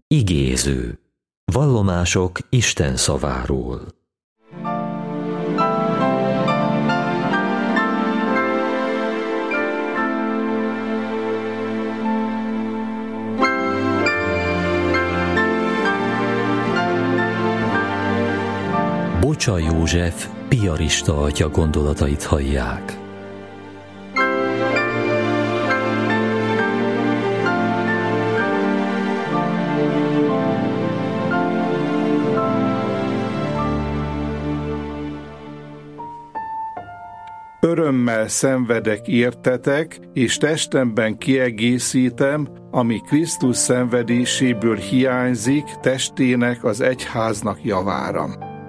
Igéző. Vallomások Isten szaváról. Bocsa József piarista atya gondolatait hallják. Örömmel szenvedek értetek, és testemben kiegészítem, ami Krisztus szenvedéséből hiányzik testének az egyháznak javára.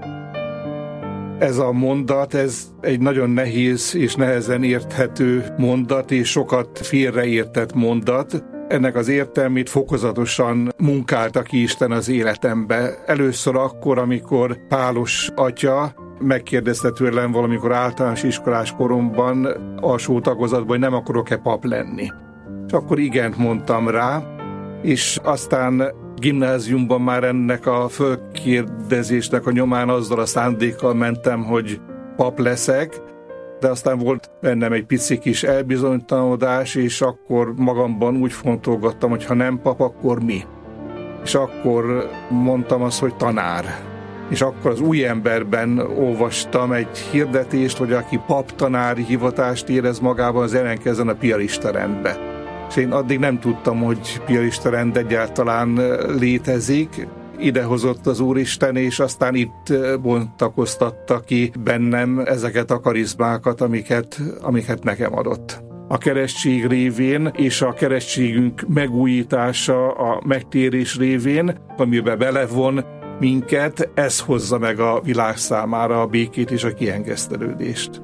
Ez a mondat, ez egy nagyon nehéz és nehezen érthető mondat, és sokat félreértett mondat. Ennek az értelmét fokozatosan munkálta ki Isten az életembe. Először akkor, amikor Pálos atya megkérdezte tőlem valamikor általános iskolás koromban, alsó tagozatban, hogy nem akarok-e pap lenni. És akkor igent mondtam rá, és aztán gimnáziumban már ennek a fölkérdezésnek a nyomán azzal a szándékkal mentem, hogy pap leszek, de aztán volt bennem egy pici kis elbizonytalanodás, és akkor magamban úgy fontolgattam, hogy ha nem pap, akkor mi? És akkor mondtam azt, hogy tanár. És akkor az Új Emberben olvastam egy hirdetést, hogy aki paptanári hivatást érez magában, az jelentkezzen a piarista rendbe. És én addig nem tudtam, hogy piarista rend egyáltalán létezik. Idehozott az Úristen, és aztán itt bontakoztatta ki bennem ezeket a karizmákat, amiket nekem adott. A keresztség révén és a keresztségünk megújítása a megtérés révén, amiben belevon minket, ez hozza meg a világ számára a békét és a kiengesztelődést.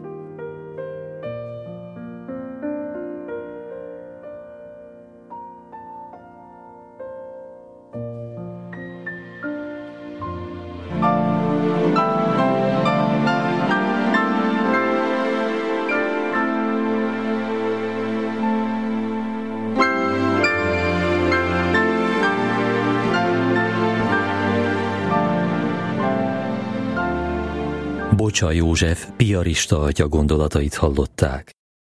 Bocsa József piarista atya gondolatait hallották.